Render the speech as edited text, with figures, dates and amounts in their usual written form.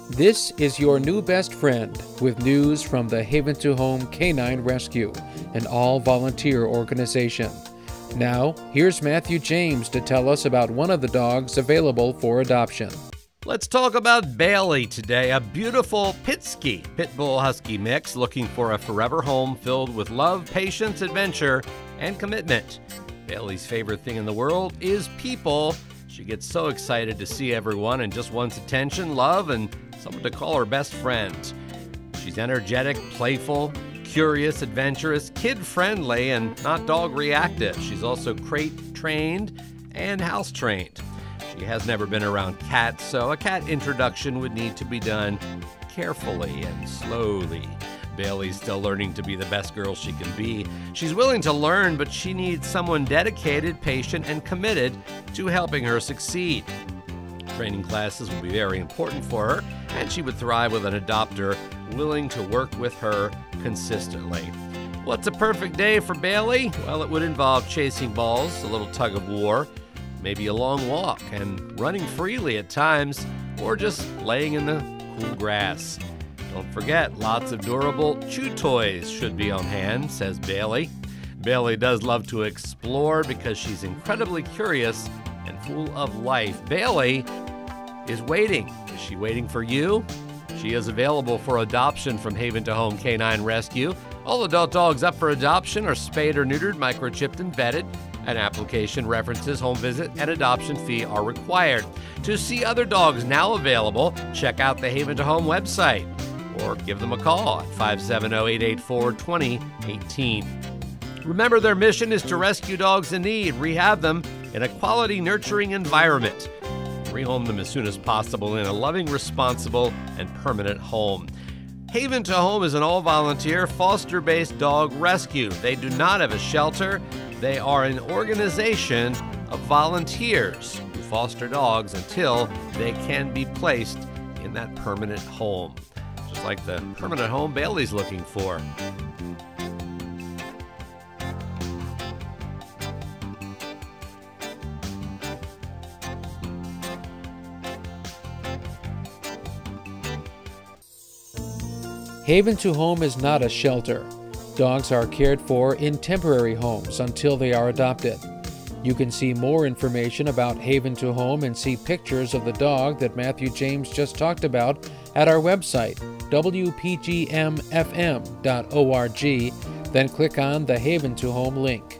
This is your new best friend with news from the Haven to Home Canine Rescue, an all-volunteer organization. Now, here's Matthew James to tell us about one of the dogs available for adoption. Let's talk about Bailey today, a beautiful Pitsky Pit Bull Husky mix looking for a forever home filled with love, patience, adventure, and commitment. Bailey's favorite thing in the world is people. She gets so excited to see everyone and just wants attention, love, and someone to call her best friend. She's energetic, playful, curious, adventurous, kid-friendly, and not dog-reactive. She's also crate-trained and house-trained. She has never been around cats, so a cat introduction would need to be done carefully and slowly. Bailey's still learning to be the best girl she can be. She's willing to learn, but she needs someone dedicated, patient, and committed to helping her succeed. Training classes will be very important for her, and she would thrive with an adopter willing to work with her consistently. What's a perfect day for Bailey? Well, it would involve chasing balls, a little tug of war, maybe a long walk, and running freely at times, or just laying in the cool grass. Don't forget, lots of durable chew toys should be on hand, says Bailey. Bailey does love to explore because she's incredibly curious and full of life. Bailey is waiting. Is she waiting for you? She is available for adoption from Haven to Home Canine Rescue. All adult dogs up for adoption are spayed or neutered, microchipped, and vetted. An application, references, home visit, and adoption fee are required. To see other dogs now available, check out the Haven to Home website or give them a call at 570-884-2018. Remember, their mission is to rescue dogs in need, rehab them in a quality, nurturing environment, rehome them as soon as possible in a loving, responsible, and permanent home. Haven to Home is an all-volunteer, foster-based dog rescue. They do not have a shelter. They are an organization of volunteers who foster dogs until they can be placed in that permanent home, just like the permanent home Bailey's looking for. Haven to Home is not a shelter. Dogs are cared for in temporary homes until they are adopted. You can see more information about Haven to Home and see pictures of the dog that Matthew James just talked about at our website, wpgmfm.org, then click on the Haven to Home link.